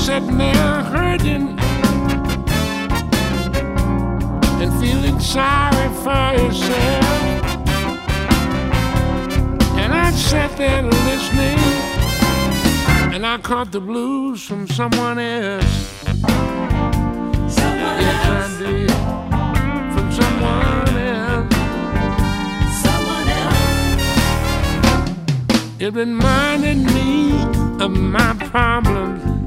sitting there hurting and feeling sorry for yourself. And I sat there listening, and I caught the blues from someone else. Yes, I did. From someone else. It reminded me of my problems